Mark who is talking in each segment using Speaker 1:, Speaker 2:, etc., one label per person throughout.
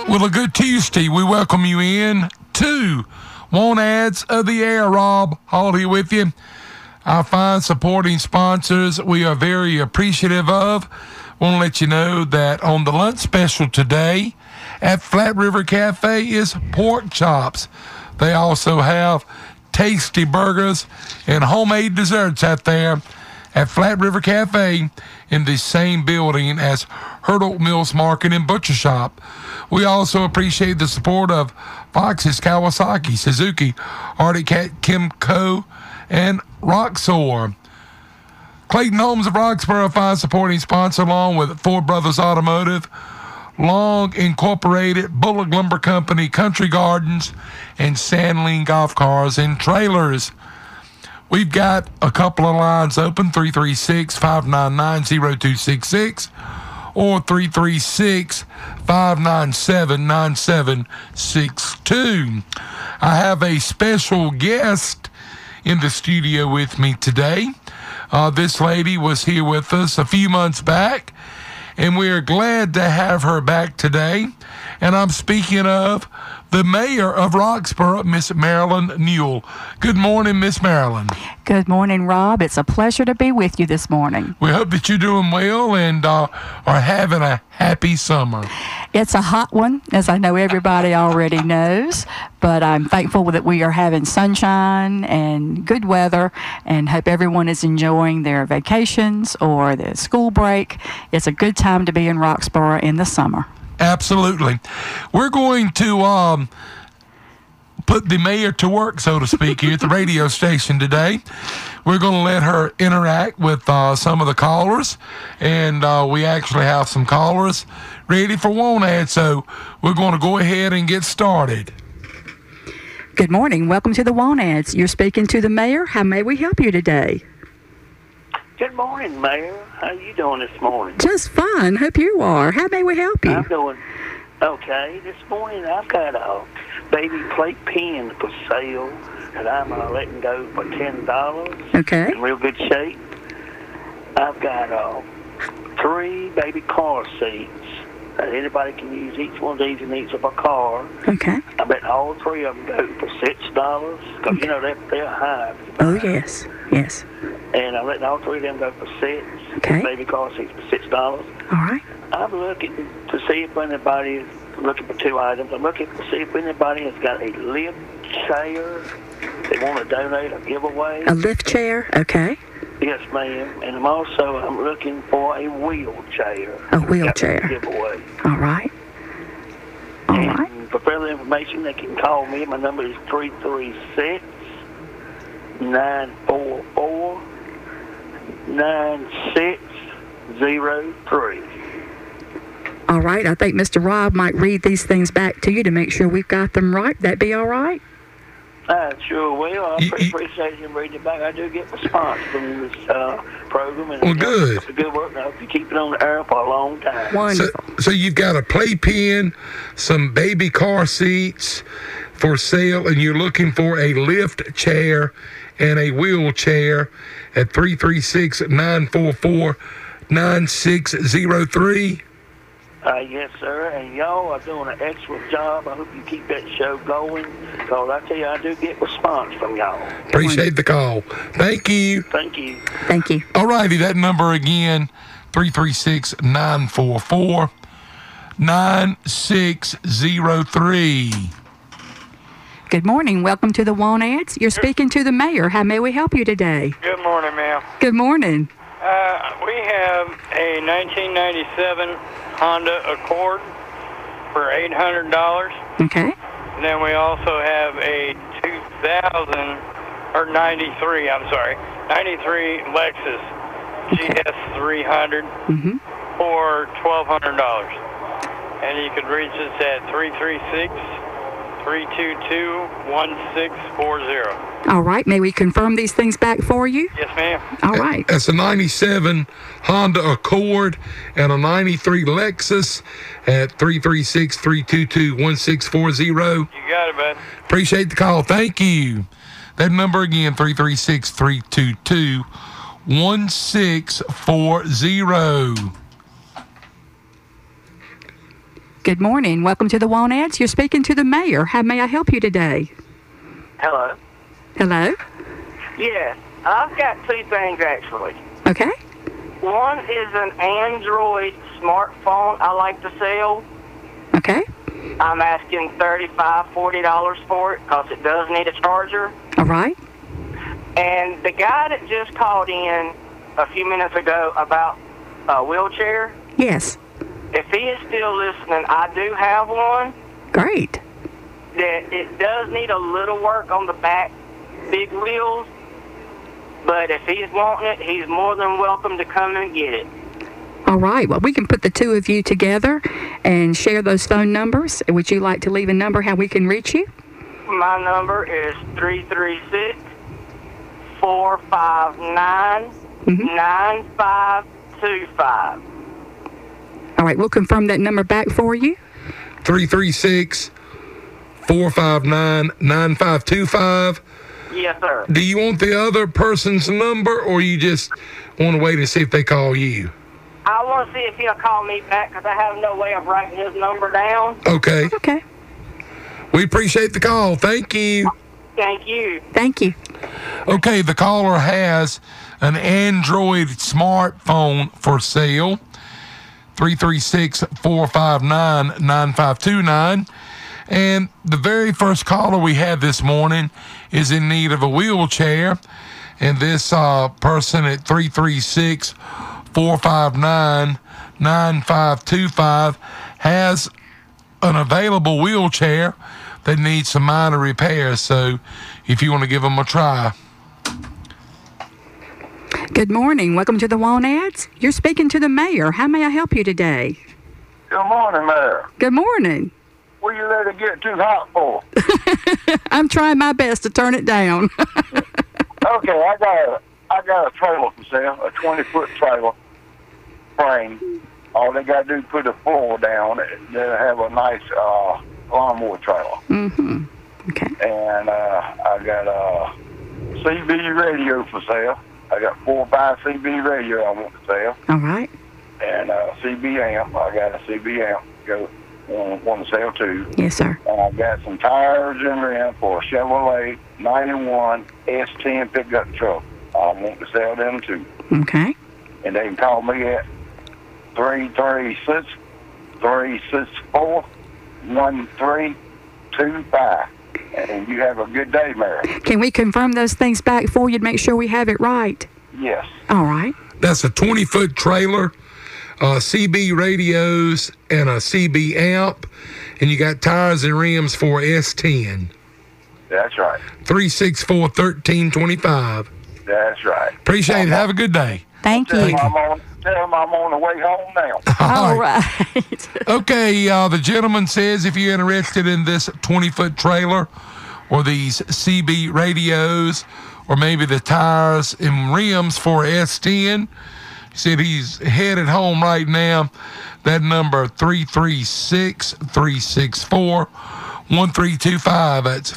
Speaker 1: Well, a good Tuesday. We welcome you in to Want Ads of the Air. Rob Hall here with you. Our fine supporting sponsors we are very appreciative of. Want to let you know that on the lunch special today at Flat River Cafe is pork chops. They also have tasty burgers and homemade desserts out there at Flat River Cafe in the same building as Hurdle Mills Market and Butcher Shop. We also appreciate the support of Fox's, Kawasaki, Suzuki, Arctic Cat, Kimco, and Roxor. Clayton Homes of Roxborough, fine supporting sponsor, along with Four Brothers Automotive, Long Incorporated, Bullock Lumber Company, Country Gardens, and Sandling Golf Cars and Trailers. We've got a couple of lines open, 336-599-0266 or 336-597-9762. I have a special guest in the studio with me today. This lady was here with us a few months back, and we are glad to have her back today. And I'm speaking of the mayor of Roxborough, Miss Marilyn Newell. Good morning, Miss Marilyn.
Speaker 2: Good morning, Rob. It's a pleasure to be with you this morning.
Speaker 1: We hope that you're doing well and are having a happy summer.
Speaker 2: It's a hot one, as I know everybody already knows, but I'm thankful that we are having sunshine and good weather and hope everyone is enjoying their vacations or their school break. It's a good time to be in Roxborough in the summer.
Speaker 1: Absolutely. We're going to put the mayor to work, so to speak, here at the radio station today. We're going to let her interact with some of the callers, and we actually have some callers ready for Want Ad, so we're going to go ahead and get started.
Speaker 2: Good morning. Welcome to the Want Ads. You're speaking to the mayor. How may we help you today?
Speaker 3: Good morning, Mayor. How you doing this morning?
Speaker 2: Just fine. Hope you are. How may we help you?
Speaker 3: I'm doing okay. This morning I've got a baby plate pen for sale that I'm letting go for $10.
Speaker 2: Okay.
Speaker 3: In real good shape. I've got 3 baby car seats that anybody can use each one of these in each of a car.
Speaker 2: Okay.
Speaker 3: I bet all 3 of them go for $6 because you know they're high.
Speaker 2: Oh yes, yes.
Speaker 3: And I'm letting all 3 of them go for $6.
Speaker 2: Okay.
Speaker 3: Baby car seats for $6.
Speaker 2: All right.
Speaker 3: I'm looking to see if anybody is looking for 2 items. I'm looking to see if anybody has got a lift chair they want to donate or give away.
Speaker 2: A lift chair. Okay.
Speaker 3: Yes, ma'am. And I'm looking for a wheelchair.
Speaker 2: A wheelchair.
Speaker 3: To give away.
Speaker 2: All right. All right.
Speaker 3: And for further information, they can call me. My number is 336-944-9603.
Speaker 2: All right. I think Mr. Rob might read these things back to you to make sure we've got them right. That be all right?
Speaker 3: I sure will. I appreciate him reading it back. I do get response from this program. And
Speaker 1: well, good.
Speaker 3: It's good work. I hope you keep it on the air for a long time.
Speaker 2: Wonderful.
Speaker 1: So you've got a playpen, some baby car seats for sale, and you're looking for a lift chair and a wheelchair at 336-944-9603.
Speaker 3: Yes, sir. And y'all are doing an excellent job. I hope you keep that show going. Because I tell you, I do get response from y'all.
Speaker 1: Appreciate the call. Thank you.
Speaker 3: Thank you.
Speaker 2: Thank you.
Speaker 1: All righty, that number again, 336-944-9603.
Speaker 2: Good morning. Welcome to the Want Ads. You're speaking to the mayor. How may we help you today?
Speaker 4: Good morning, ma'am.
Speaker 2: Good morning.
Speaker 4: We have a 1997 Honda Accord for $800.
Speaker 2: Okay.
Speaker 4: And then we also have a 93 Lexus GS300 for $1,200. And you could reach us at 336-322-1640.
Speaker 2: All right. May we confirm these things back for you?
Speaker 4: Yes, ma'am.
Speaker 2: All right.
Speaker 1: That's a 97 Honda Accord and a 93 Lexus at 336-322-1640.
Speaker 4: You got it, bud.
Speaker 1: Appreciate the call. Thank you. That number again, 336-322-1640.
Speaker 2: Good morning. Welcome to the Want Ads. You're speaking to the mayor. How may I help you today?
Speaker 3: Hello.
Speaker 2: Hello?
Speaker 3: Yes, I've got two things actually.
Speaker 2: Okay.
Speaker 3: One is an Android smartphone I like to sell.
Speaker 2: Okay.
Speaker 3: I'm asking $35, $40 for it because it does need a charger.
Speaker 2: All right.
Speaker 3: And the guy that just called in a few minutes ago about a wheelchair,
Speaker 2: Yes.
Speaker 3: if he is still listening, I do have one.
Speaker 2: Great.
Speaker 3: That it does need a little work on the back big wheels, but if he's wanting it, he's more than welcome to come and get it.
Speaker 2: All right. Well, we can put the two of you together and share those phone numbers. Would you like to leave a number how we can reach you?
Speaker 3: My number is 336-459-9525.
Speaker 2: All right. We'll confirm that number back for you.
Speaker 1: 336-459-9525.
Speaker 3: Yes, sir.
Speaker 1: Do you want the other person's number, or you just want to wait and see if they call you?
Speaker 3: I want to see if he'll call me back because I have no way of writing his number down.
Speaker 1: Okay.
Speaker 2: Okay.
Speaker 1: We appreciate the call. Thank you.
Speaker 3: Thank you.
Speaker 2: Thank you.
Speaker 1: Okay, the caller has an Android smartphone for sale. 336-459-9529. And the very first caller we had this morning is in need of a wheelchair. And this person at 336-459-9525 has an available wheelchair that needs some minor repairs. So if you want to give them a try.
Speaker 2: Good morning. Welcome to the Want Ads. You're speaking to the mayor. How may I help you today?
Speaker 5: Good morning, Mayor.
Speaker 2: Good morning.
Speaker 5: Will you let it get too hot for?
Speaker 2: I'm trying my best to turn it down.
Speaker 5: Okay, I got a trailer for sale, a 20-foot trailer frame. All they got to do is put a floor down. They'll have a nice lawnmower trailer.
Speaker 2: Mm-hmm. Okay.
Speaker 5: And I got a CB radio for sale. I got 4 or 5 CB radio I want to sell.
Speaker 2: All right.
Speaker 5: And CB amp. I got a CB amp want to sell too.
Speaker 2: Yes, sir.
Speaker 5: And I got some tires and rims for a Chevrolet 91 S10 pickup truck. I want to sell them too.
Speaker 2: Okay.
Speaker 5: And they can call me at 336-364-1325. And you have a good day, Mary.
Speaker 2: Can we confirm those things back for you to make sure we have it right?
Speaker 5: Yes.
Speaker 2: All right.
Speaker 1: That's a 20-foot trailer, CB radios, and a CB amp. And you got tires and rims for S10.
Speaker 5: That's right.
Speaker 1: 364-1325.
Speaker 5: That's right.
Speaker 1: Appreciate it. Have a good day.
Speaker 2: Thank
Speaker 5: Tell
Speaker 2: you.
Speaker 5: them I'm on the way home now.
Speaker 2: All right.
Speaker 1: Okay, the gentleman says if you're interested in this 20-foot trailer or these CB radios or maybe the tires and rims for S10, he said he's headed home right now. That number, 336-364-1325. That's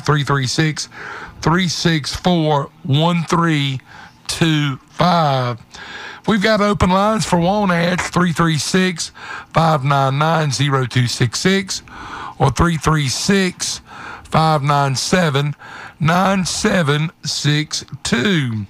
Speaker 1: 336-364-1325. We've got open lines for Want Ads, 336-599-0266 or 336-597-9762.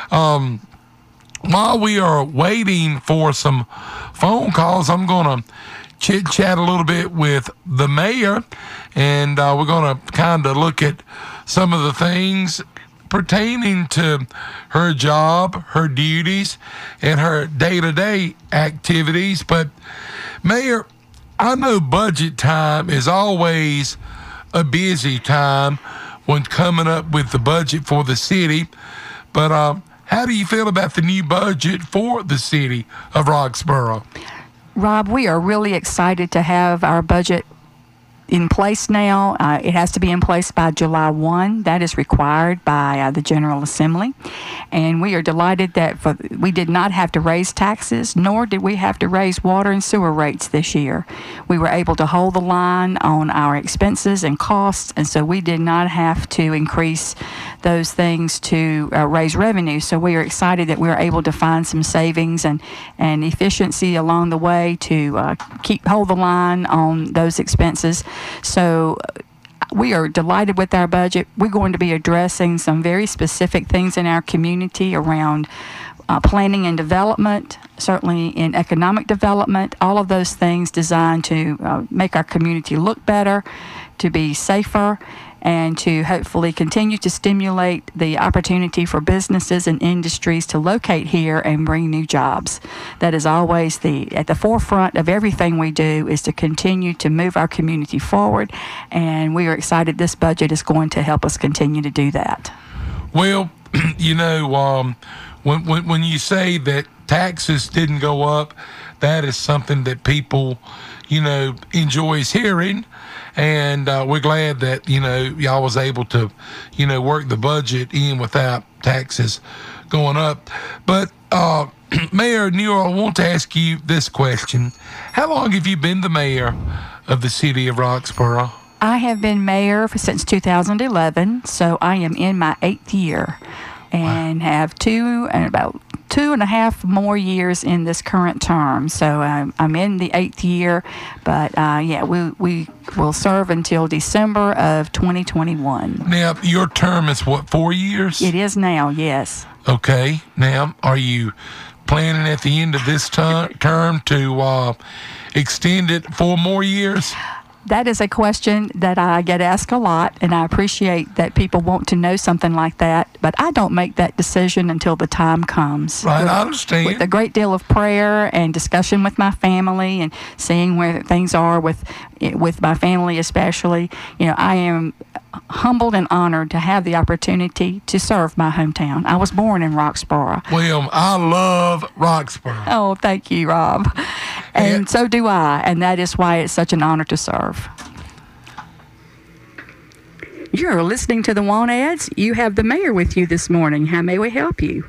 Speaker 1: While we are waiting for some phone calls, I'm going to chit-chat a little bit with the mayor, and we're going to kind of look at some of the things pertaining to her job, her duties, and her day-to-day activities. But, Mayor, I know budget time is always a busy time when coming up with the budget for the city. But how do you feel about the new budget for the city of Roxboro?
Speaker 2: Rob, we are really excited to have our budget in place now. It has to be in place by July 1. That is required by the General Assembly. And we are delighted that we did not have to raise taxes, nor did we have to raise water and sewer rates this year. We were able to hold the line on our expenses and costs, and so we did not have to increase those things to raise revenue. So we are excited that we are able to find some savings and efficiency along the way to hold the line on those expenses. So we are delighted with our budget. We're going to be addressing some very specific things in our community around planning and development, certainly in economic development, all of those things designed to make our community look better, to be safer, and to hopefully continue to stimulate the opportunity for businesses and industries to locate here and bring new jobs. That is always at the forefront of everything we do, is to continue to move our community forward, and we are excited this budget is going to help us continue to do that.
Speaker 1: Well, you know, when you say that taxes didn't go up, that is something that people, you know, enjoys hearing. And we're glad that, you know, y'all was able to, you know, work the budget in without taxes going up. But, Mayor Newell, I want to ask you this question. How long have you been the mayor of the city of Roxboro?
Speaker 2: I have been mayor since 2011, so I am in my 8th year and have about 2.5 more years in this current term. So I'm in the 8th year, but we will serve until December of 2021.
Speaker 1: Now, your term is what, 4 years?
Speaker 2: It is now, yes.
Speaker 1: Okay. Now, are you planning at the end of this term to extend it 4 more years?
Speaker 2: That is a question that I get asked a lot, and I appreciate that people want to know something like that, but I don't make that decision until the time comes.
Speaker 1: Right, I understand.
Speaker 2: With a great deal of prayer and discussion with my family and seeing where things are with my family especially, you know, I am humbled and honored to have the opportunity to serve my hometown. I was born in Roxboro.
Speaker 1: Well, I love Roxboro.
Speaker 2: Oh, thank you, Rob. And so do I, and that is why it's such an honor to serve. You're listening to the Want Ads. You have the mayor with you this morning. How may we help you?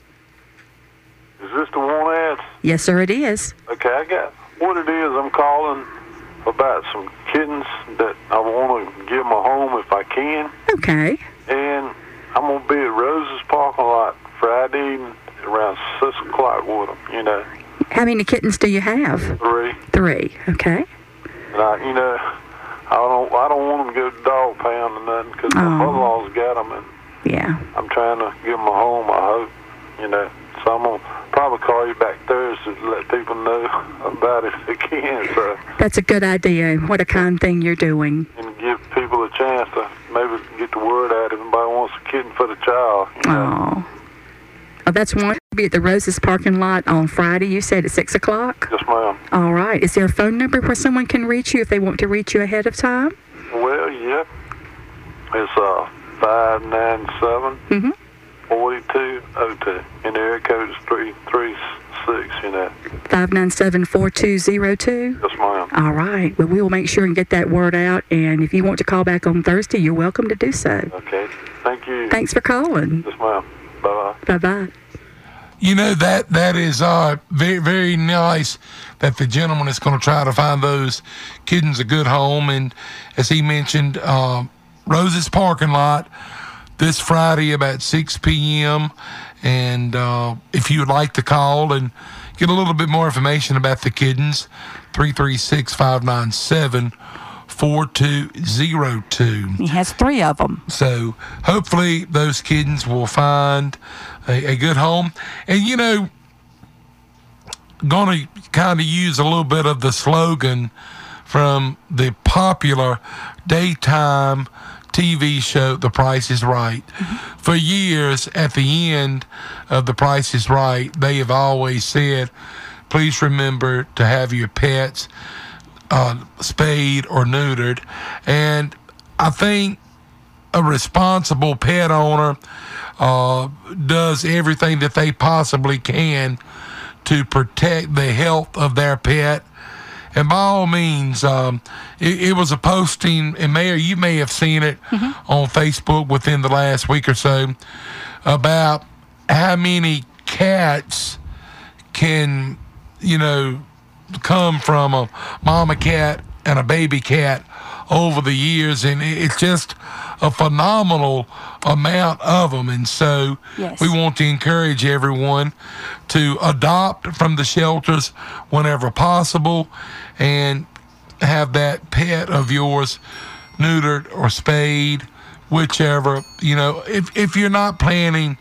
Speaker 6: Is this the Want Ads?
Speaker 2: Yes, sir, it is.
Speaker 6: Okay, I got what it is. I'm calling about some kittens that I want to give them a home if I can.
Speaker 2: Okay.
Speaker 6: And I'm going to be at Rose's parking lot Friday evening around 6 o'clock with them, you know.
Speaker 2: How many kittens do you have?
Speaker 6: 3.
Speaker 2: 3, okay.
Speaker 6: And I don't want them to go to dog pound or nothing because my mother-in-law's got them, and
Speaker 2: yeah,
Speaker 6: I'm trying to give them a home, I hope, you know. So I'm going to probably call you back Thursday to let people know about it if they can. So
Speaker 2: that's a good idea. What a kind thing you're doing.
Speaker 6: And give people a chance to maybe get the word out if anybody wants a kitten for the child. You know?
Speaker 2: Oh, that's one. Be at the Roses parking lot on Friday, you said, at 6 o'clock?
Speaker 6: Yes, ma'am.
Speaker 2: All right. Is there a phone number where someone can reach you if they want to reach you ahead of time?
Speaker 6: Well, yep. It's 597 4202, and the area code is 336, you know.
Speaker 2: 597-4202?
Speaker 6: Yes, ma'am.
Speaker 2: All right. Well, we will make sure and get that word out, and if you want to call back on Thursday, you're welcome to do so.
Speaker 6: Okay. Thank you.
Speaker 2: Thanks for calling.
Speaker 6: Yes, ma'am. Bye-bye.
Speaker 2: Bye-bye.
Speaker 1: You know, that is very, very nice that the gentleman is going to try to find those kittens a good home. And as he mentioned, Rose's parking lot this Friday about 6 p.m. And if you would like to call and get a little bit more information about the kittens, 336-597-4202.
Speaker 2: He has 3 of them.
Speaker 1: So hopefully those kittens will find a good home. And, you know, going to kind of use a little bit of the slogan from the popular daytime TV show, The Price is Right. Mm-hmm. For years, at the end of The Price is Right, they have always said, please remember to have your pets spayed or neutered. And I think a responsible pet owner does everything that they possibly can to protect the health of their pet And by all means, it was a posting, and Mayor, you may have seen it on Facebook within the last week or so, about how many cats can, come from a mama cat and a baby cat over the years, and it's just a phenomenal amount of them. And so
Speaker 2: Yes.
Speaker 1: we want to encourage everyone to adopt from the shelters whenever possible and have that pet of yours neutered or spayed, whichever. If you're not planning,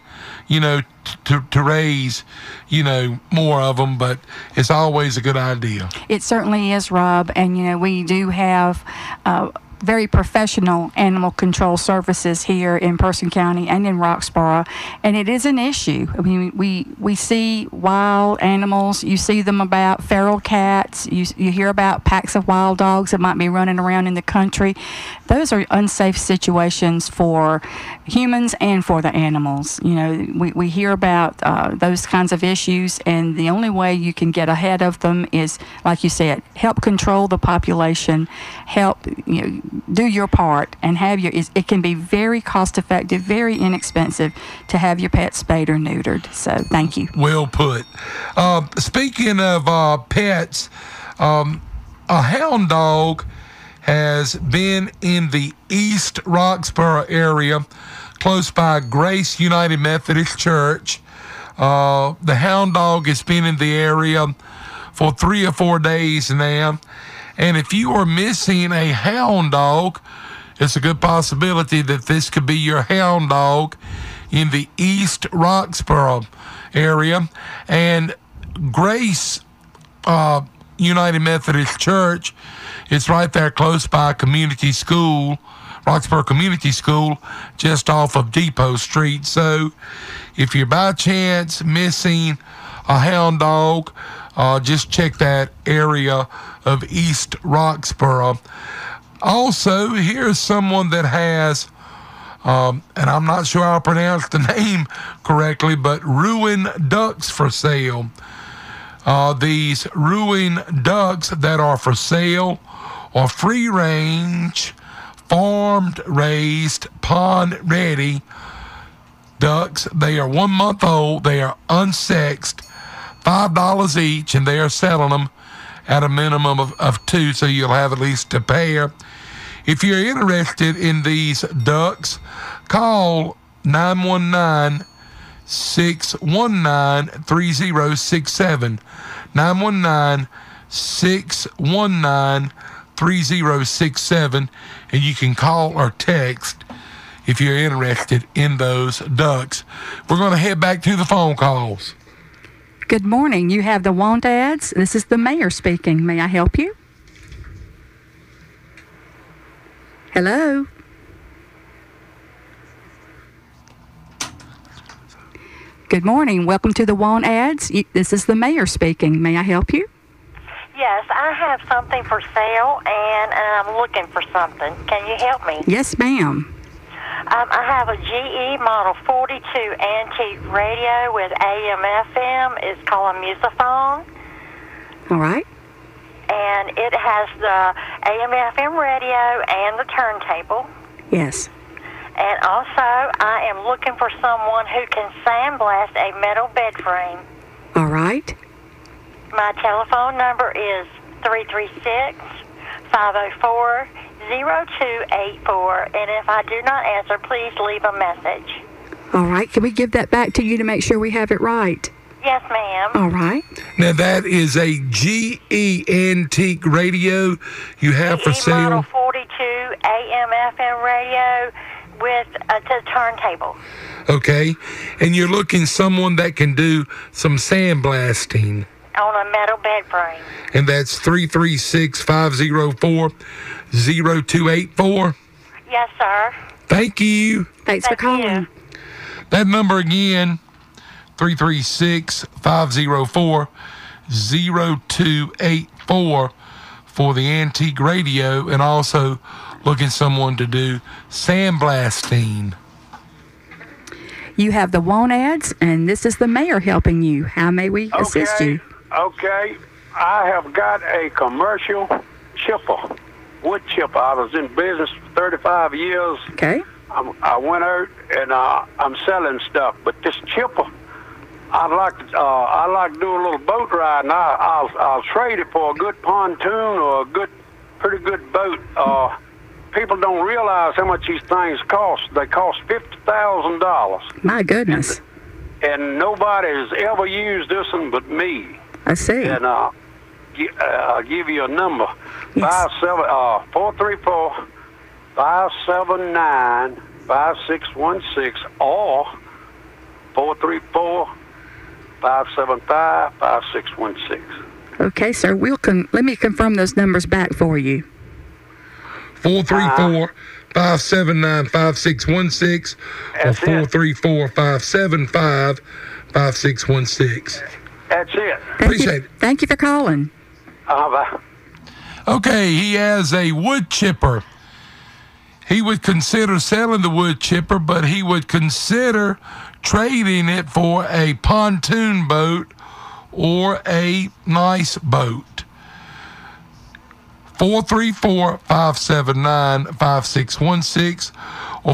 Speaker 1: to raise, more of them, but it's always a good idea.
Speaker 2: It certainly is, Rob. And, we do have very professional animal control services here in Person County and in Roxborough. And it is an issue. I mean, we see wild animals. You see them about feral cats. You hear about packs of wild dogs that might be running around in the country. Those are unsafe situations for humans and for the animals. We hear about those kinds of issues, and the only way you can get ahead of them is, like you said, help control the population, help do your part, and it can be very cost effective, very inexpensive to have your pet spayed or neutered. So thank you.
Speaker 1: Well put. Speaking of pets, a hound dog has been in the East Roxborough area, close by Grace United Methodist Church. The hound dog has been in the area for 3 or 4 days now. And if you are missing a hound dog, it's a good possibility that this could be your hound dog in the East Roxborough area. And Grace United Methodist Church is right there close by Community School, Roxborough Community School, just off of Depot Street. So if you're by chance missing a hound dog, just check that area of East Roxborough. Also, here's someone that has, and I'm not sure I'll pronounce the name correctly, but ruin ducks for sale. These ruin ducks that are for sale are free range, farmed, raised, pond ready ducks. They are 1 month old. They are unsexed, $5 each, and they are selling them at a minimum of 2, so you'll have at least a pair. If you're interested in these ducks, call 919-619-3067. 919-619-3067, and you can call or text if you're interested in those ducks. We're going to head back to the phone calls.
Speaker 2: Good morning. You have the want ads. This is the mayor speaking. May I help you? Hello? Good morning. Welcome to the want ads. This is the mayor speaking. May I help you?
Speaker 7: Yes, I have something for sale, and I'm looking for something. Can you help me?
Speaker 2: Yes, ma'am.
Speaker 7: I have a GE Model 42 antique radio with AM/FM. It's called a Musiphone,
Speaker 2: All right.
Speaker 7: and it has the AM/FM radio and the turntable.
Speaker 2: Yes.
Speaker 7: And also, I am looking for someone who can sandblast a metal bed frame.
Speaker 2: All right.
Speaker 7: My telephone number is 336-504-0284, and if I do not answer, please leave a message.
Speaker 2: All right. Can we give that back to you to make sure we have it right?
Speaker 7: Yes, ma'am.
Speaker 2: All right.
Speaker 1: Now, that is a GE antique radio you have for
Speaker 7: GE Model
Speaker 1: sale.
Speaker 7: 42 AM/FM radio with a turntable.
Speaker 1: Okay. And you're looking someone that can do some sandblasting.
Speaker 7: On a metal bed frame.
Speaker 1: And that's 336-504-0284.
Speaker 7: Yes, sir.
Speaker 1: Thank you.
Speaker 2: Thanks for
Speaker 7: Thank you.
Speaker 2: calling.
Speaker 1: That number again, 336-504-0284 for the antique radio, and also looking someone to do sandblasting.
Speaker 2: You have the want ads, and this is the mayor helping you. How may we assist you?
Speaker 5: Okay.
Speaker 8: I have got a commercial chipper, wood chipper. I was in business for 35 years.
Speaker 2: Okay.
Speaker 8: I went out and I'm selling stuff, but this chipper, I'd like to do a little boat ride, and I'll trade it for a good pontoon or a pretty good boat. People don't realize how much these things cost. They cost $50,000.
Speaker 2: My goodness.
Speaker 8: And nobody has ever used this one but me.
Speaker 2: I see.
Speaker 8: And I'll give you a number.
Speaker 2: Yes.
Speaker 8: 434-579-5616 or 434-575-5616.
Speaker 2: Okay, sir. Let me confirm those numbers back for you.
Speaker 1: 434-579-5616 or 434-575-5616.
Speaker 8: That's it.
Speaker 1: Appreciate it.
Speaker 2: Thank you for calling.
Speaker 8: Bye.
Speaker 1: Okay, he has a wood chipper. He would consider selling the wood chipper, but he would consider trading it for a pontoon boat or a nice boat. 434-579-5616 or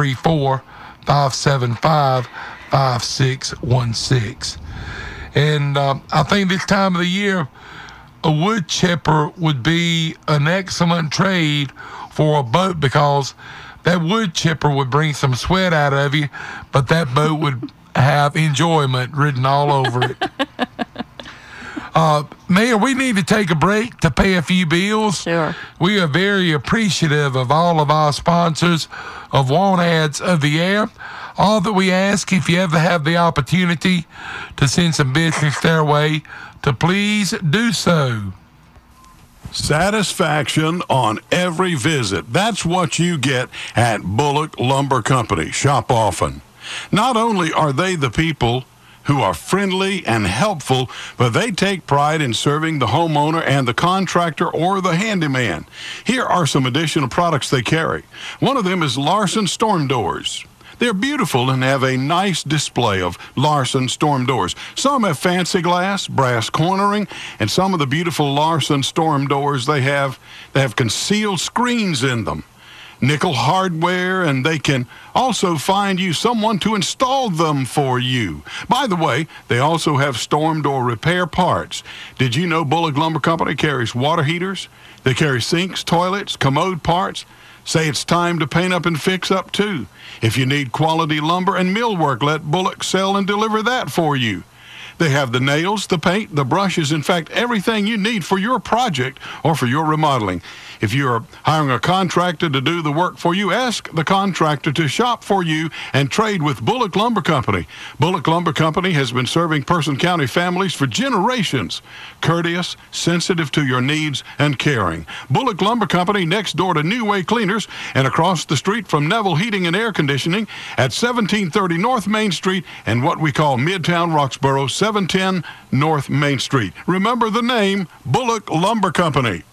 Speaker 1: 434-575-5616. And I think this time of the year, a wood chipper would be an excellent trade for a boat, because that wood chipper would bring some sweat out of you, but that boat would have enjoyment written all over it. Mayor, we need to take a break to pay a few bills.
Speaker 2: Sure.
Speaker 1: We are very appreciative of all of our sponsors of Want Ads of the Air. All that we ask, if you ever have the opportunity to send some business their way, to please do so.
Speaker 9: Satisfaction on every visit. That's what you get at Bullock Lumber Company. Shop often. Not only are they the people who are friendly and helpful, but they take pride in serving the homeowner and the contractor or the handyman. Here are some additional products they carry. One of them is Larson Storm Doors. They're beautiful and have a nice display of Larson storm doors. Some have fancy glass, brass cornering, and some of the beautiful Larson storm doors they have concealed screens in them. Nickel hardware, and they can also find you someone to install them for you. By the way, they also have storm door repair parts. Did you know Bullock Lumber Company carries water heaters? They carry sinks, toilets, commode parts. Say it's time to paint up and fix up too. If you need quality lumber and millwork, let Bullock sell and deliver that for you. They have the nails, the paint, the brushes, in fact, everything you need for your project or for your remodeling. If you're hiring a contractor to do the work for you, ask the contractor to shop for you and trade with Bullock Lumber Company. Bullock Lumber Company has been serving Person County families for generations. Courteous, sensitive to your needs, and caring. Bullock Lumber Company, next door to New Way Cleaners and across the street from Neville Heating and Air Conditioning at 1730 North Main Street and what we call Midtown Roxborough, 710 North Main Street. Remember the name, Bullock Lumber Company.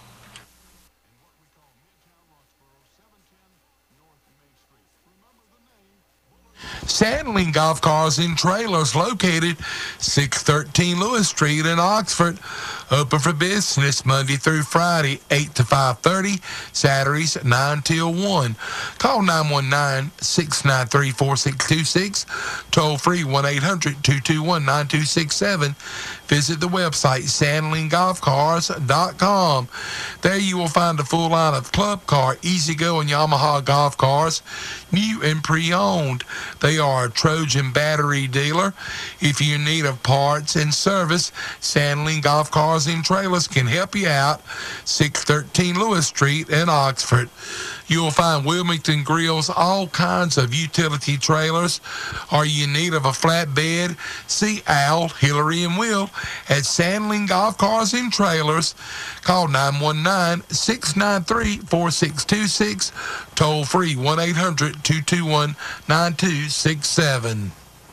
Speaker 1: Sandling Golf Cars and Trailers, located 613 Lewis Street in Oxford. Open for business Monday through Friday, 8 to 5:30, Saturdays 9 till 1. Call 919-693-4626, toll free 1-800-221-9267. Visit the website sandlinggolfcars.com. There you will find a full line of Club Car, E-Z-GO, and Yamaha golf cars, new and pre-owned. They are a Trojan battery dealer. If you're in need of parts and service, Sandling Golf Cars and Trailers can help you out. 613 Lewis Street in Oxford. You'll find Wilmington Grills, all kinds of utility trailers. Are you in need of a flatbed? See Al, Hillary, and Will at Sandling Golf Cars and Trailers. Call 919-693-4626. Toll free 1-800-221-9267.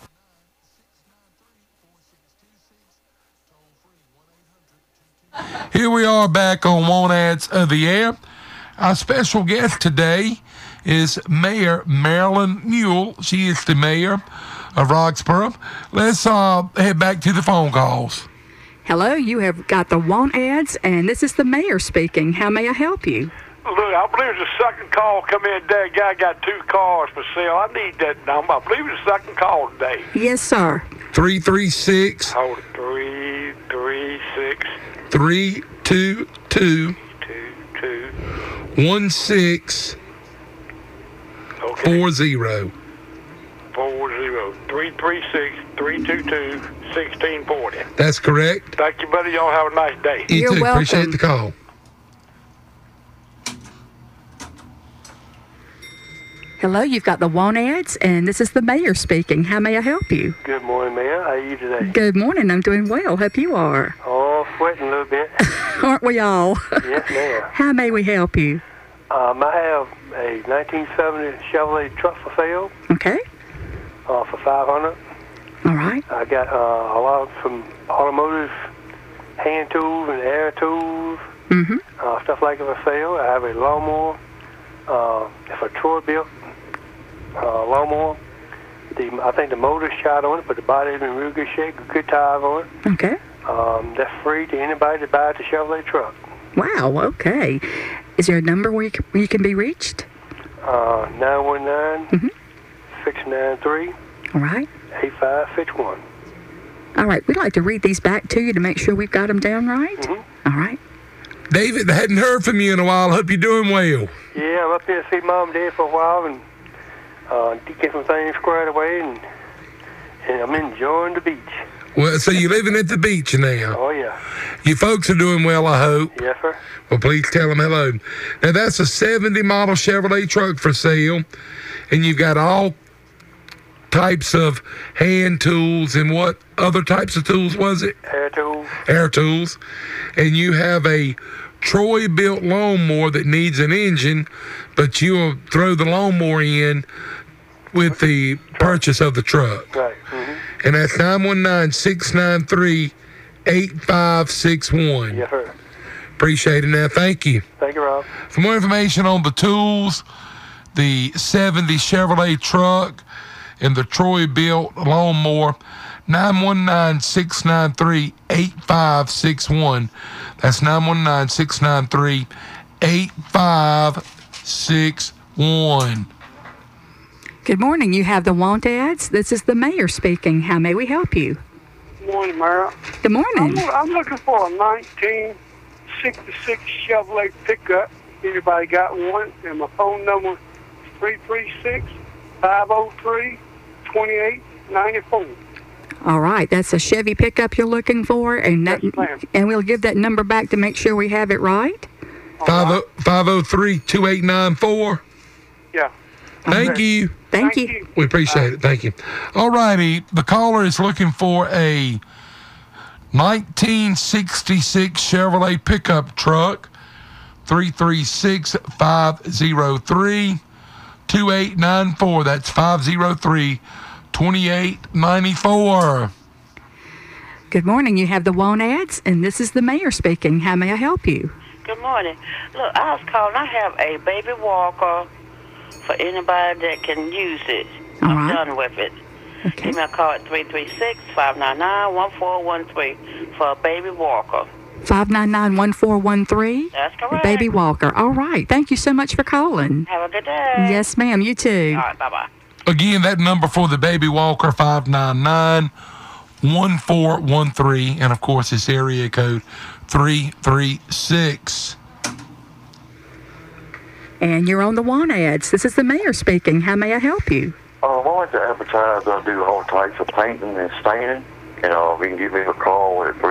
Speaker 1: Here we are back on Want Ads of the Air. Our special guest today is Mayor Marilyn Newell. She is the mayor of Roxborough. Let's head back to the phone calls.
Speaker 2: Hello, you have got the want ads, and this is the mayor speaking. How may I help you?
Speaker 8: Look, I believe it's the second call come in today. A guy got 2 cars for sale. I need that number. I believe it's the second call today.
Speaker 2: Yes, sir.
Speaker 1: 336
Speaker 8: Hold it. 336
Speaker 1: 322
Speaker 8: 22
Speaker 1: 1640.
Speaker 8: Okay. 40 336 322 1640.
Speaker 1: That's correct.
Speaker 8: Thank you, buddy. Y'all have a nice day.
Speaker 1: You
Speaker 2: You're
Speaker 1: too.
Speaker 2: welcome.
Speaker 1: Appreciate the call.
Speaker 2: Hello, you've got the want ads, and this is the mayor speaking. How may I help you?
Speaker 10: Good morning, Mayor. How are you today?
Speaker 2: Good morning. I'm doing well. Hope you are.
Speaker 10: Oh, sweating a little bit.
Speaker 2: Aren't we all?
Speaker 10: Yes, ma'am.
Speaker 2: How may we help you?
Speaker 10: I have a 1970 Chevrolet truck for sale
Speaker 2: Okay.
Speaker 10: for $500.
Speaker 2: All right.
Speaker 10: I got a lot of some automotive hand tools and air tools,
Speaker 2: Mm-hmm.
Speaker 10: stuff like that for sale. I have a lawnmower. It's a Troy-built lawnmower. I think the motor's shot on it, but the body's in real good shape. Good tires on it.
Speaker 2: Okay.
Speaker 10: That's free to anybody that buys the Chevrolet truck.
Speaker 2: Wow. Okay. Is there a number where you can be reached?
Speaker 10: 919-693-8551.
Speaker 2: All right. All right. We'd like to read these back to you to make sure we've got them down right.
Speaker 10: Mhm.
Speaker 2: All right.
Speaker 1: David, I hadn't heard from you in a while. Hope you're doing well.
Speaker 10: Yeah, I'm up here to see Mom and Dad for a while and get some things squared away, and I'm enjoying the beach.
Speaker 1: Well, so you're living at the beach now.
Speaker 10: Oh, yeah.
Speaker 1: You folks are doing well, I hope.
Speaker 10: Yes, sir.
Speaker 1: Well, please tell them hello. Now, that's a 70 model Chevrolet truck for sale, and you've got all types of hand tools, and what other types of tools was it?
Speaker 10: Air tools.
Speaker 1: Air tools. And you have a Troy-built lawnmower that needs an engine, but you'll throw the lawnmower in with the purchase of the truck.
Speaker 10: Right. Mm-hmm.
Speaker 1: And that's 919-693-8561.
Speaker 10: Yes, sir.
Speaker 1: Appreciate it now. Thank you.
Speaker 10: Thank you, Rob.
Speaker 1: For more information on the tools, the 70 Chevrolet truck, and the Troy-built lawnmower, 919-693-8561. That's 919-693-8561.
Speaker 2: Good morning. You have the want ads. This is the mayor speaking. How may we help you?
Speaker 8: Good morning, Mayor.
Speaker 2: Good morning.
Speaker 8: I'm looking for a 1966 Chevrolet pickup. Anybody got one? And my phone number is 336-503-2894.
Speaker 2: All right. That's a Chevy pickup you're looking for, and
Speaker 8: Yes, ma'am.
Speaker 2: and we'll give that number back to make sure we have it right.
Speaker 1: 503-2894.
Speaker 8: Yeah.
Speaker 1: Thank you.
Speaker 2: Thank you.
Speaker 1: We appreciate it. Thank you. All righty. The caller is looking for a 1966 Chevrolet pickup truck. 336-503-2894. That's 503-2894.
Speaker 2: Good morning. You have the want ads, and this is the mayor speaking. How may I help you?
Speaker 11: Good morning. Look, I was calling. I have a baby walker for anybody that can use it.
Speaker 2: All
Speaker 11: I'm
Speaker 2: right.
Speaker 11: done with it.
Speaker 2: Okay.
Speaker 11: Give me a call at 336-599-1413 for a baby walker.
Speaker 2: 599-1413.
Speaker 11: That's
Speaker 2: The
Speaker 11: correct.
Speaker 2: baby walker. All right. Thank you so much for calling.
Speaker 11: Have a good day.
Speaker 2: Yes, ma'am. You too.
Speaker 11: All right, bye-bye.
Speaker 1: Again, that number for the baby walker, 599-1413. And, of course, it's area code 336.
Speaker 2: And you're on the want ads. This is the mayor speaking. How may I help you?
Speaker 5: I like to advertise. I do all types of painting and staining. And you can give me a call at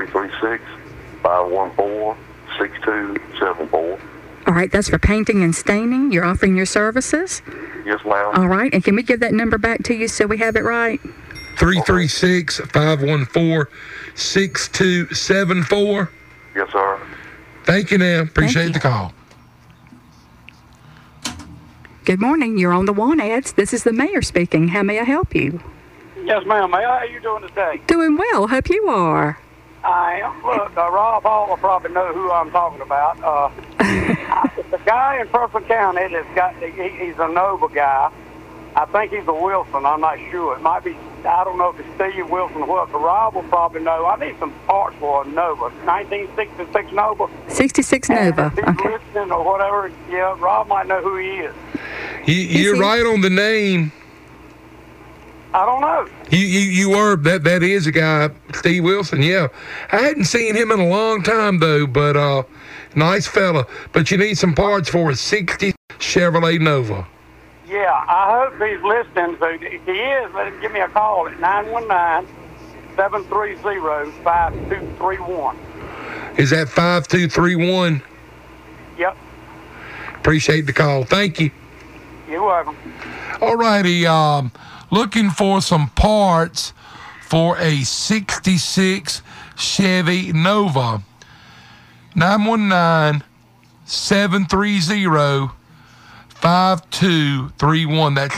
Speaker 5: 336-514-6274.
Speaker 2: All right. That's for painting and staining. You're offering your services?
Speaker 5: Yes, ma'am.
Speaker 2: All right. And can we give that number back to you so we have it right?
Speaker 1: 336-514-6274.
Speaker 5: Yes, sir.
Speaker 1: Thank you now. Appreciate
Speaker 2: you.
Speaker 1: the call.
Speaker 2: Good morning. You're on the want ads. This is the mayor speaking. How may I help you?
Speaker 8: Yes, ma'am. How are you doing today?
Speaker 2: Doing well. Hope you are.
Speaker 8: I am. Look, Rob Hall will probably know who I'm talking about. The guy in Purple County that's got, he's a Nova guy. I think he's a Wilson. I'm not sure. It might be I don't know if it's Steve Wilson or what, but Rob will probably know. I need some parts for a Nova, 1966 Nova.
Speaker 2: 66 Nova.
Speaker 8: If he's
Speaker 2: Okay.
Speaker 8: listening or whatever, yeah, Rob might know who he is.
Speaker 1: You're right on the name.
Speaker 8: I don't know.
Speaker 1: You were that is a guy, Steve Wilson. Yeah, I hadn't seen him in a long time though, but nice fella. But you need some parts for a '60 Chevrolet Nova.
Speaker 8: Yeah, I hope he's listening. So if he is, let him give me a call at 919-730-5231.
Speaker 1: Is that 5231?
Speaker 8: Yep.
Speaker 1: Appreciate the call. Thank you.
Speaker 8: You're welcome.
Speaker 1: All righty. Looking for some parts for a '66 Chevy Nova. 919-730-5231. That's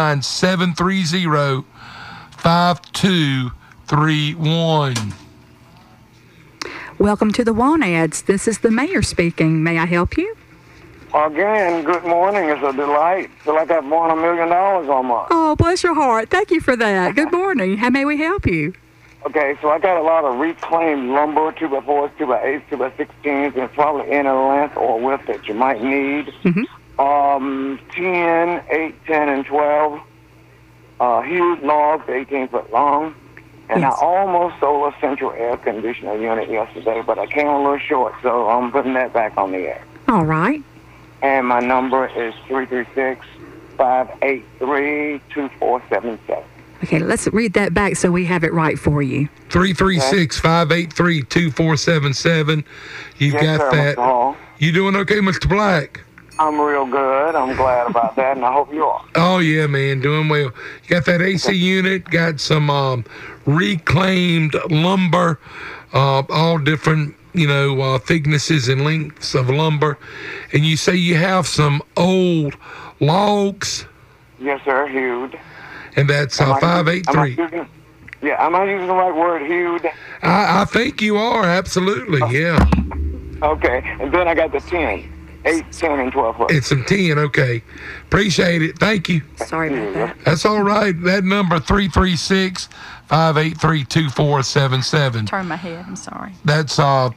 Speaker 1: 919-730-5231.
Speaker 2: Welcome to the Want Ads. This is the mayor speaking. May I help you?
Speaker 5: Again, good morning. It's a delight. Feel like I've won $1 million almost.
Speaker 2: Oh, bless your heart. Thank you for that. Good morning. How may we help you?
Speaker 5: Okay, so I got a lot of reclaimed lumber, 2x4s, 2x8s, 2x16s, and probably any length or width that you might need. 10, 8, 10, and 12. Huge logs, 18-foot long. And
Speaker 2: Yes.
Speaker 5: I almost sold a central air conditioner unit yesterday, but I came a little short, so I'm putting that back on the air.
Speaker 2: All right.
Speaker 5: And my number is 336-583-2477.
Speaker 2: Okay, let's read that back so we have it right for you.
Speaker 1: 336-583-2477. You
Speaker 5: Yes,
Speaker 1: got
Speaker 5: sir,
Speaker 1: that.
Speaker 5: Mr. Hall.
Speaker 1: You doing okay, Mr. Black?
Speaker 5: I'm real good. I'm glad about that, and I hope you are.
Speaker 1: Oh, yeah, man. Doing well. You got that AC unit, got some reclaimed lumber, all different, thicknesses and lengths of lumber. And you say you have some old logs,
Speaker 5: Yes, sir, hewed.
Speaker 1: and that's
Speaker 5: Am I
Speaker 1: 583.
Speaker 5: am I using the right word, hewed?
Speaker 1: I think you are, absolutely, yeah.
Speaker 5: Okay, and then I got the 10, 8, 10, and 12 foot.
Speaker 1: It's some 10, okay. Appreciate it. Thank you.
Speaker 2: Sorry about that.
Speaker 1: That's all right. That number, 336-583-2477.
Speaker 2: Turn my head. I'm sorry.
Speaker 1: That's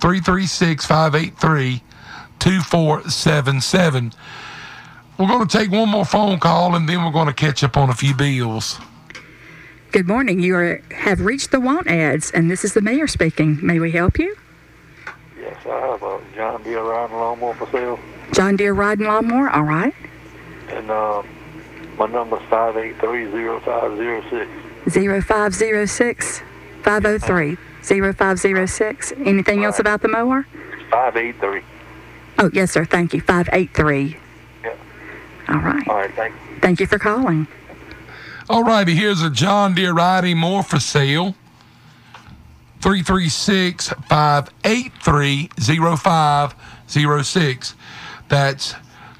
Speaker 1: 336-583-2477. We're going to take one more phone call, and then we're going to catch up on a few bills.
Speaker 2: Good morning. You have reached the Want Ads, and this is the mayor speaking. May we help you?
Speaker 6: Yes, I have a John Deere riding lawnmower for sale.
Speaker 2: John Deere Riding Lawnmower. All right.
Speaker 6: And my number's 583-0506.
Speaker 2: 0506 503 0506. Anything else about the mower?
Speaker 6: 583.
Speaker 2: Oh, yes, sir. Thank you. 583.
Speaker 6: Yeah.
Speaker 2: All right.
Speaker 6: All right, thank you.
Speaker 2: Thank you for calling.
Speaker 1: All righty, here's a John Deere riding mower for sale. 336-583-0506. That's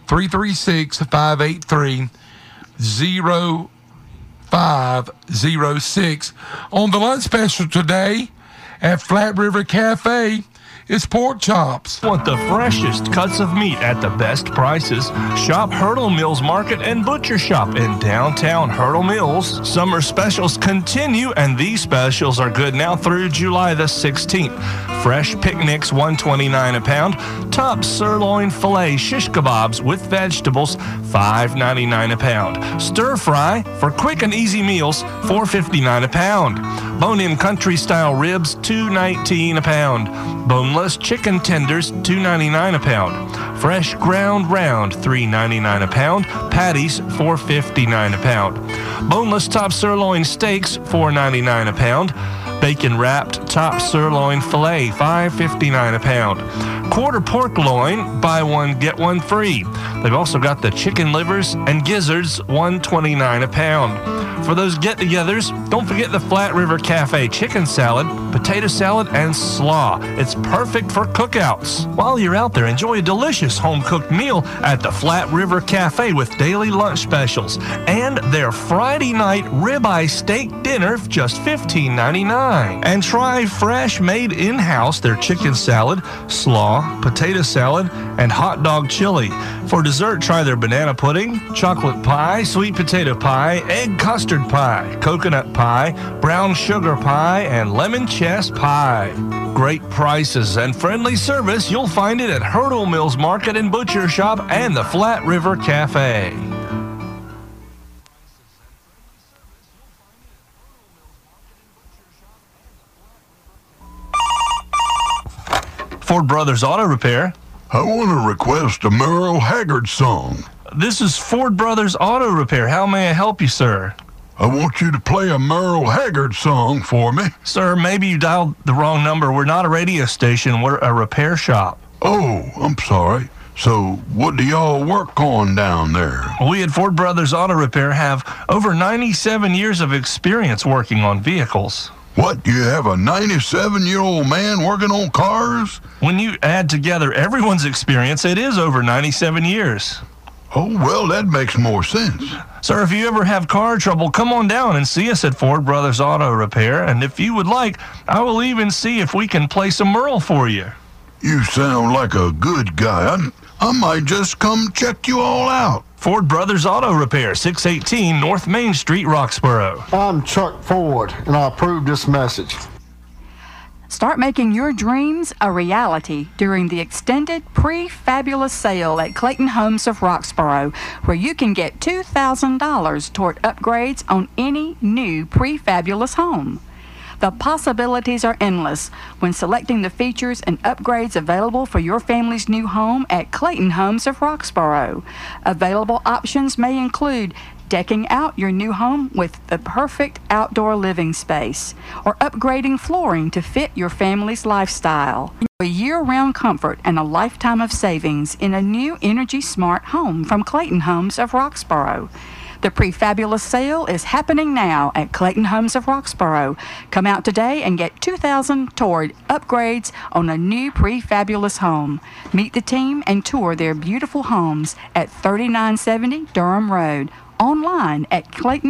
Speaker 1: 336-583-0506. On the lunch special today at Flat River Cafe, it's pork chops.
Speaker 12: Want the freshest cuts of meat at the best prices? Shop Hurdle Mills Market and Butcher Shop in downtown Hurdle Mills. Summer specials continue, and these specials are good now through July the 16th. Fresh picnics, $1.29 a pound. Top sirloin filet shish kebabs with vegetables, $5.99 a pound. Stir fry for quick and easy meals, $4.59 a pound. Bone-in country style ribs, $2.19 a pound. Boneless chicken tenders, $2.99 a pound. Fresh ground round, $3.99 a pound. Patties, $4.59 a pound. Boneless top sirloin steaks, $4.99 a pound. Bacon wrapped top sirloin filet, $5.59 a pound. Quarter pork loin, buy one get one free. They've also got the chicken livers and gizzards, $1.29 a pound. For those get-togethers, don't forget the Flat River Cafe chicken salad, potato salad, and slaw. It's perfect for cookouts. While you're out there, enjoy a delicious home-cooked meal at the Flat River Cafe with daily lunch specials and their Friday night ribeye steak dinner for just $15.99. And try fresh, made in-house their chicken salad, slaw, potato salad, and hot dog chili. For dessert, try their banana pudding, chocolate pie, sweet potato pie, egg custard pie, coconut pie, brown sugar pie, and lemon chess pie. Great prices and friendly service. You'll find it at Hurdle Mills Market and Butcher Shop and the Flat River Cafe. Ford Brothers Auto Repair.
Speaker 9: I want to request a Merle Haggard song.
Speaker 12: This is Ford Brothers Auto Repair. How may I help you, sir?
Speaker 9: I want you to play a Merle Haggard song for me.
Speaker 12: Sir, maybe you dialed the wrong number. We're not a radio station. We're a repair shop.
Speaker 9: Oh, I'm sorry. So what do y'all work on down there?
Speaker 12: We at Ford Brothers Auto Repair have over 97 years of experience working on vehicles.
Speaker 9: What, you have a 97-year-old man working on cars?
Speaker 12: When you add together everyone's experience, it is over 97 years.
Speaker 9: Oh, well, that makes more sense.
Speaker 12: Sir, if you ever have car trouble, come on down and see us at Ford Brothers Auto Repair. And if you would like, I will even see if we can play some Merle for you.
Speaker 9: You sound like a good guy. I might just come check you all out.
Speaker 12: Ford Brothers Auto Repair, 618 North Main Street, Roxborough.
Speaker 13: I'm Chuck Ford, and I approve this message.
Speaker 2: Start making your dreams a reality during the extended pre-fabulous sale at Clayton Homes of Roxborough, where you can get $2,000 toward upgrades on any new pre-fabulous home. The possibilities are endless when selecting the features and upgrades available for your family's new home at Clayton Homes of Roxborough. Available options may include decking out your new home with the perfect outdoor living space, or upgrading flooring to fit your family's lifestyle. A year-round comfort and a lifetime of savings in a new energy-smart home from Clayton Homes of Roxborough. The pre-fabulous sale is happening now at Clayton Homes of Roxborough. Come out today and get $2,000 toward upgrades on a new pre-fabulous home. Meet the team and tour their beautiful homes at 3970 Durham Road. Online at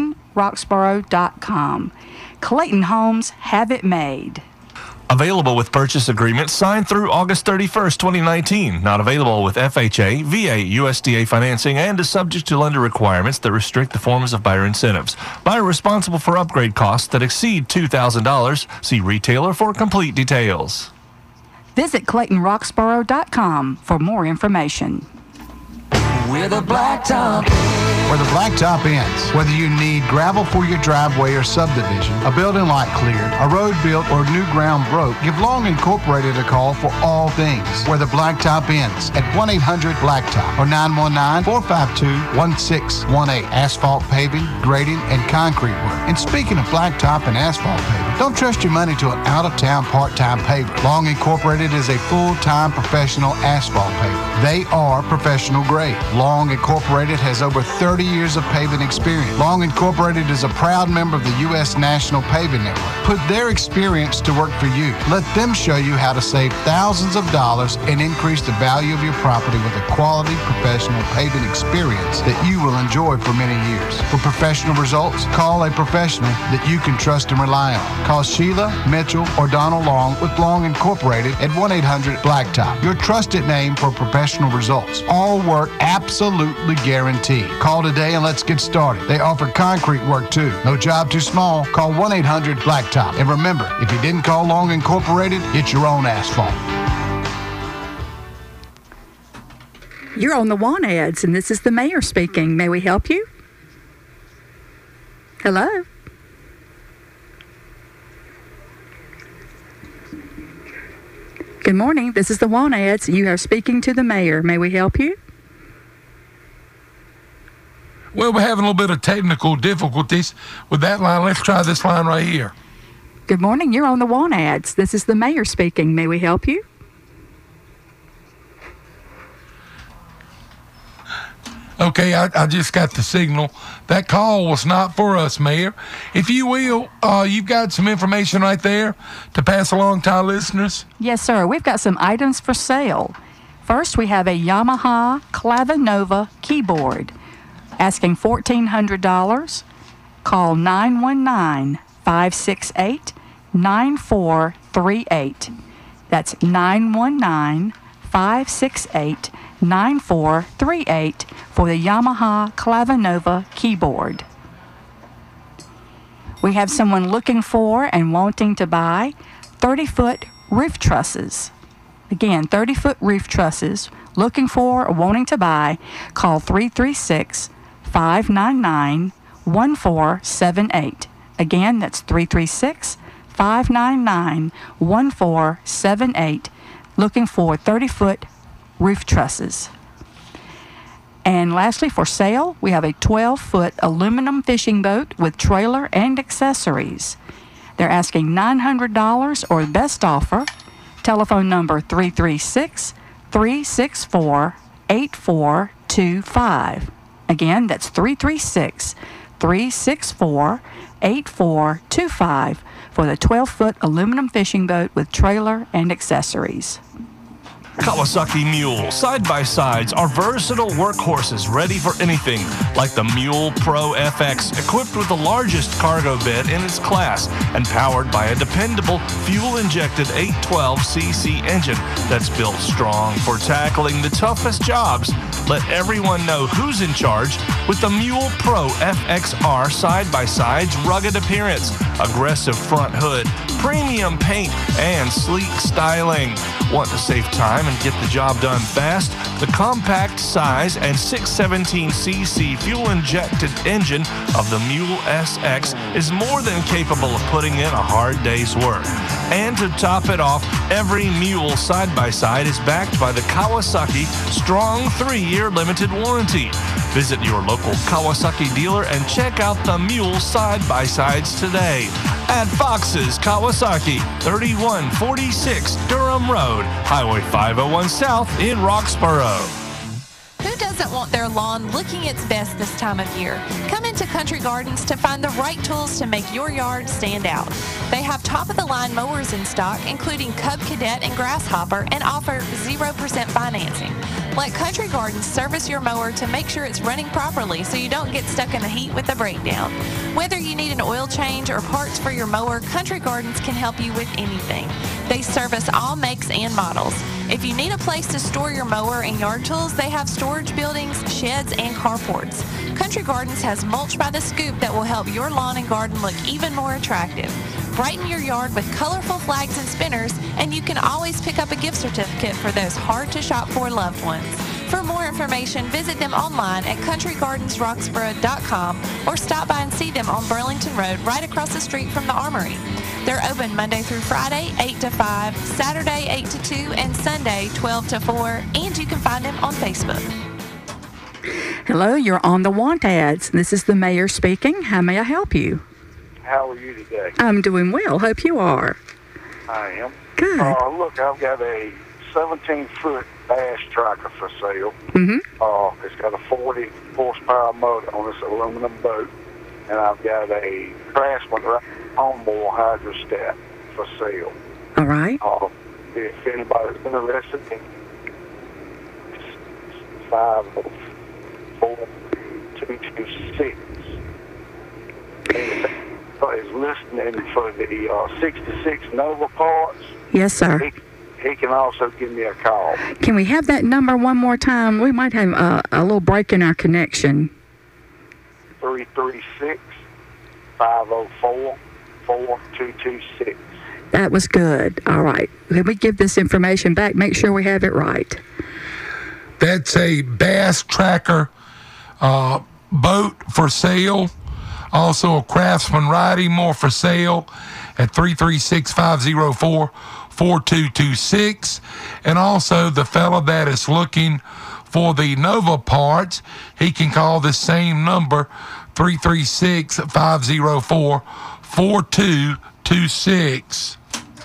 Speaker 2: ClaytonRoxborough.com. Clayton Homes, have it made.
Speaker 12: Available with purchase agreements signed through August 31st, 2019. Not available with FHA, VA, USDA financing, and is subject to lender requirements that restrict the forms of buyer incentives. Buyer responsible for upgrade costs that exceed $2,000. See retailer for complete details.
Speaker 2: Visit ClaytonRoxborough.com for more information.
Speaker 14: Where the blacktop
Speaker 15: Where the blacktop ends. Whether you need gravel for your driveway or subdivision, a building lot cleared, a road built, or new ground broke, give Long Incorporated a call for all things. Where the blacktop ends at 1-800-BLACKTOP or 919-452-1618. Asphalt paving, grading, and concrete work. And speaking of blacktop and asphalt paving, don't trust your money to an out-of-town part-time paver. Long Incorporated is a full-time professional asphalt paver. They are professional grade. Long Incorporated has over 30 years of paving experience. Long Incorporated is a proud member of the U.S. National Paving Network. Put their experience to work for you. Let them show you how to save thousands of dollars and increase the value of your property with a quality professional paving experience that you will enjoy for many years. For professional results, call a professional that you can trust and rely on. Call Sheila, Mitchell, or Donald Long with Long Incorporated at 1-800-BLACKTOP. Your trusted name for professional results. All work absolutely guaranteed. Call today and let's get started. They offer concrete work too. No job too small. Call 1-800-BLACKTOP. And remember, if you didn't call Long Incorporated, get your own asphalt.
Speaker 2: You're on the Want Ads, and this is the mayor speaking. May we help you? Hello? Good morning. This is the Want Ads. You are speaking to the mayor. May we help you?
Speaker 1: Well, we're having a little bit of technical difficulties with that line. Let's try this line right here.
Speaker 2: Good morning. You're on the Want Ads. This is the mayor speaking. May we help you?
Speaker 1: Okay, I just got the signal. That call was not for us, Mayor. If you will, you've got some information right there to pass along to our listeners.
Speaker 2: Yes, sir. We've got some items for sale. First, we have a Yamaha Clavinova keyboard asking $1,400. Call 919-568-9438. That's 919-568-9438. 568-9438 for the Yamaha Clavinova keyboard. We have someone looking for and wanting to buy 30-foot roof trusses. Again, 30-foot roof trusses. Looking for or wanting to buy, call 336-599-1478. Again, that's 336-599-1478. Looking for 30-foot roof trusses. And lastly, for sale, we have a 12-foot aluminum fishing boat with trailer and accessories. They're asking $900 or best offer. Telephone number 336-364-8425. Again, that's 336-364-8425 for the 12-foot aluminum fishing boat with trailer and accessories.
Speaker 12: Kawasaki Mule side-by-sides are versatile workhorses ready for anything, like the Mule Pro FX, equipped with the largest cargo bed in its class and powered by a dependable fuel-injected 812cc engine that's built strong for tackling the toughest jobs. Let everyone know who's in charge with the Mule Pro FXR side-by-sides rugged appearance, aggressive front hood, premium paint, and sleek styling. Want to save time and get the job done fast? The compact size and 617cc fuel-injected engine of the Mule SX is more than capable of putting in a hard day's work. And to top it off, every Mule side-by-side is backed by the Kawasaki Strong 3-year limited warranty. Visit your local Kawasaki dealer and check out the Mule side-by-sides today at Fox's Kawasaki, 3146 Durham Road, Highway 501 South in Roxborough.
Speaker 16: Who doesn't want their lawn looking its best this time of year? Come into Country Gardens to find the right tools to make your yard stand out. They have top-of-the-line mowers in stock, including Cub Cadet and Grasshopper, and offer 0% financing. Let Country Gardens service your mower to make sure it's running properly so you don't get stuck in the heat with a breakdown. Whether you need an oil change or parts for your mower, Country Gardens can help you with anything. They service all makes and models. If you need a place to store your mower and yard tools, they have storage buildings, sheds, and carports. Country Gardens has mulch by the scoop that will help your lawn and garden look even more attractive. Brighten your yard with colorful flags and spinners, and you can always pick up a gift certificate for those hard-to-shop-for loved ones. For more information, visit them online at countrygardensroxborough.com or stop by and see them on Burlington Road right across the street from the Armory. They're open Monday through Friday, 8 to 5, Saturday, 8 to 2, and Sunday, 12 to 4, and you can find them on Facebook.
Speaker 2: Hello, you're on the Want Ads. This is the mayor speaking. How may I help you?
Speaker 5: How are you today?
Speaker 2: I'm doing well. Hope you are.
Speaker 5: I am.
Speaker 2: Good.
Speaker 5: Look, I've got a 17-foot bass tracker for sale.
Speaker 2: Mm-hmm.
Speaker 5: It's got a 40 horsepower motor on this aluminum boat, and I've got a Craftsman onboard hydrostat for sale.
Speaker 2: All right.
Speaker 5: If anybody's interested, 504-226. Is listening for the 66 Nova parts.
Speaker 2: Yes, sir.
Speaker 5: He can also give me a call.
Speaker 2: Can we have that number one more time? We might have a little break in our connection.
Speaker 5: 336-504-4226.
Speaker 2: That was good. All right. Let me give this information back. Make sure we have it right.
Speaker 1: That's a bass tracker boat for sale. Also a Craftsman riding mower for sale at 336-504-4226. And also the fella that is looking for the Nova parts, he can call the same number, 336-504-4226.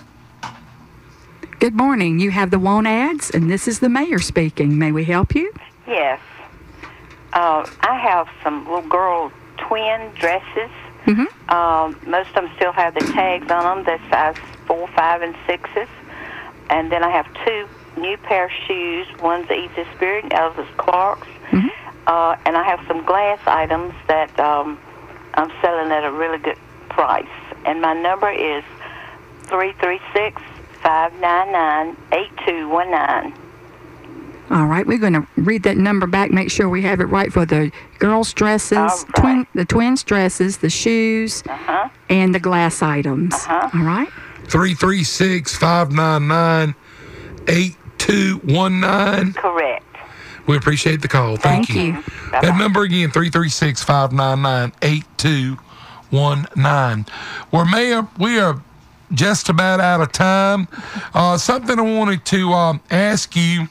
Speaker 2: Good morning. You have the Want Ads, and this is the mayor speaking. May we help you?
Speaker 7: Yes. I have some little girl twin dresses.
Speaker 2: Mm-hmm.
Speaker 7: Most of them still have the tags on them. They're size 4, 5, and 6s. And then I have 2 new pair of shoes. One's Easy Spirit and the other's Clark's.
Speaker 2: Mm-hmm.
Speaker 7: And I have some glass items that I'm selling at a really good price. And my number is 336-599-8219.
Speaker 2: All right, we're going to read that number back, make sure we have it right for the girls' dresses, the twins' dresses, the shoes, and the glass items. All right?
Speaker 1: 336-599-8219.
Speaker 7: Correct.
Speaker 1: We appreciate the call. Thank you.
Speaker 7: Bye-bye.
Speaker 1: That number again, 336-599-8219. Well, Mayor, we are just about out of time. Something I wanted to ask you.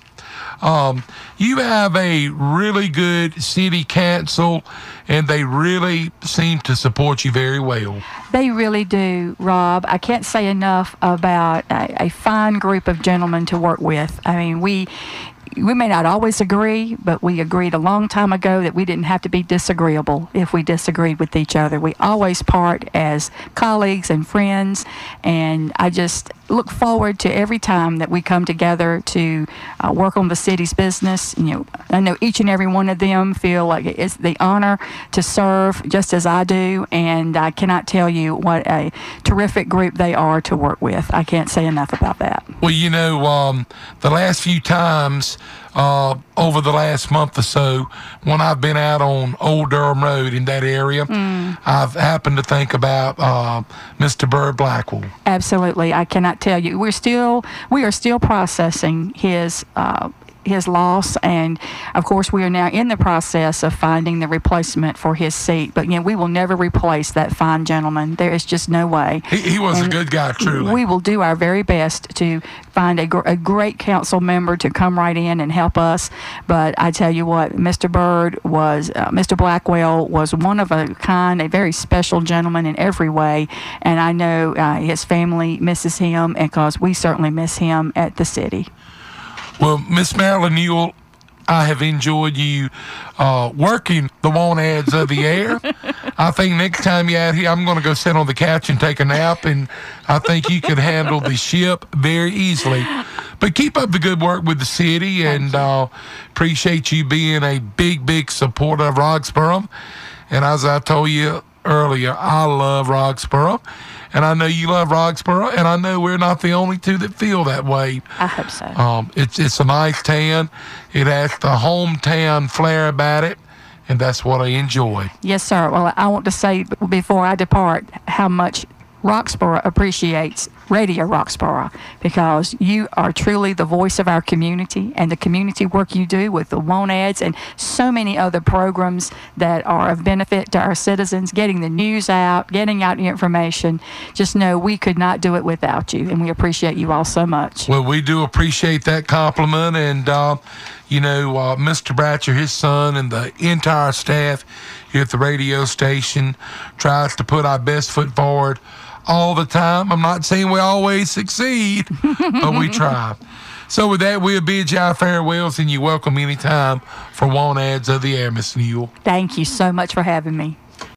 Speaker 1: You have a really good city council, and they really seem to support you very well.
Speaker 2: They really do, Rob. I can't say enough about a fine group of gentlemen to work with. I mean, we may not always agree, but we agreed a long time ago that we didn't have to be disagreeable if we disagreed with each other. We always part as colleagues and friends, and I just look forward to every time that we come together to work on the city's business. You know, I know each and every one of them feel like it's the honor to serve just as I do, and I cannot tell you what a terrific group they are to work with. I can't say enough about that.
Speaker 1: Well, you know, the last few times over the last month or so, when I've been out on Old Durham Road in that area, I've happened to think about Mr. Bird Blackwell.
Speaker 2: Absolutely. I cannot tell you. We are still processing his loss, and of course we are now in the process of finding the replacement for his seat. But we will never replace that fine gentleman. There is just no way.
Speaker 1: He was a good guy, truly.
Speaker 2: We will do our very best to find a great council member to come right in and help us. But I tell you what, Mr. Blackwell was one of a kind, a very special gentleman in every way, and I know his family misses him, because we certainly miss him at the city.
Speaker 1: Well, Miss Marilyn Newell, I have enjoyed you working the Want Ads of the Air. I think next time you're out here, I'm going to go sit on the couch and take a nap, and I think you could handle the ship very easily. But keep up the good work with the city, and appreciate you being a big, big supporter of Roxborough. And as I told you earlier, I love Roxborough. And I know you love Roxborough, and I know we're not the only two that feel that way.
Speaker 2: I hope so.
Speaker 1: It's a nice town. It has the hometown flair about it, and that's what I enjoy.
Speaker 2: Yes, sir. Well, I want to say before I depart how much Roxborough appreciates Radio Roxborough, because you are truly the voice of our community, and the community work you do with the Want Ads and so many other programs that are of benefit to our citizens, getting the news out, getting out the information. Just know we could not do it without you, and we appreciate you all so much.
Speaker 1: Well, we do appreciate that compliment, and Mr. Bratcher, his son, and the entire staff here at the radio station tries to put our best foot forward all the time. I'm not saying we always succeed, but we try. So with that, we'll bid you our farewells, and you're welcome anytime for Want Ads of the Air, Miss Newell.
Speaker 2: Thank you so much for having me.